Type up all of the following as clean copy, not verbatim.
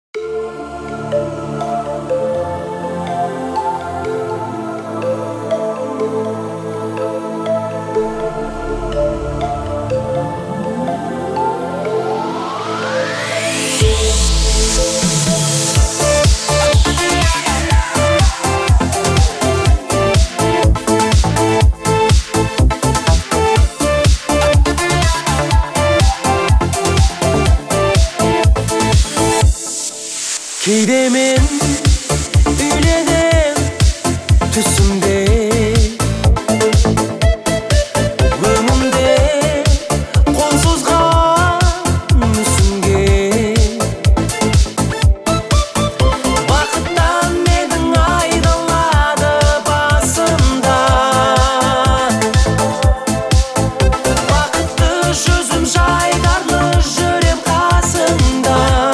Кейде мен үйленем түсімде, өмімде қол созған мүсінге. Бақыттан менің айналады басымда, бақытты жүзім жайдарлы жүрем қасында.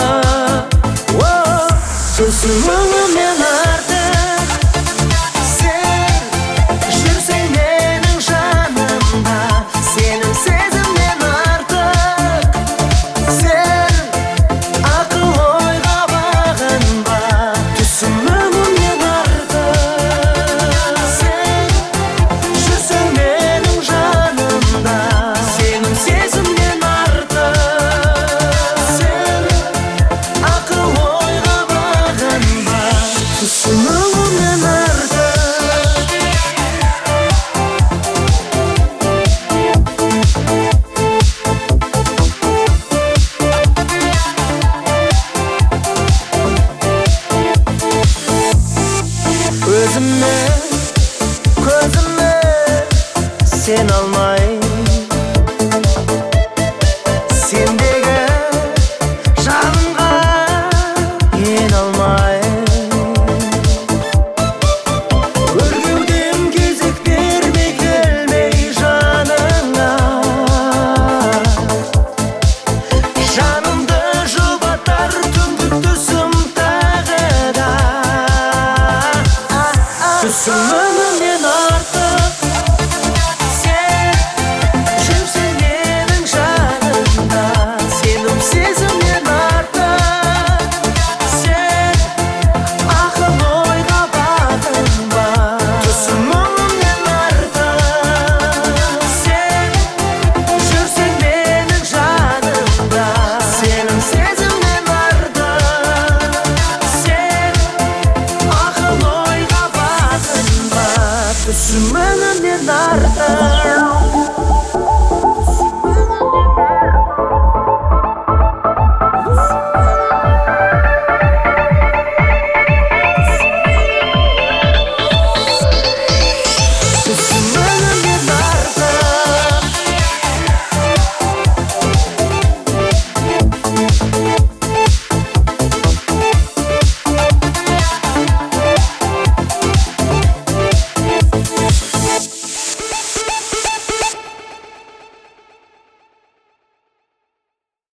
Түсіміңмен артық сен жүрсең менің жанымда, сенің сезімнен артық сен ақыл ойға бағынба. Түсіміңмен артық сен жүрсең менің жанымда, сенің сезімнен артық сен ақыл ойға бағынба. Түсіміңмен артық өзімнің көзімді сен алмай, сендегі жанымға ене алмай. Өргеуден кезек бермей келмей жаныңа, жанымды жұбатар түндік түсім тағы да. Түсіміңнен артық сен жүрсең менің жанымда, сенің сезімнен артық сен ақыл ойға бағынба. Түсіміңнен артық сен жүрсең менің жанымда, сенің сезімнен артық сен ақыл ойға бағынба. Түсіміңнен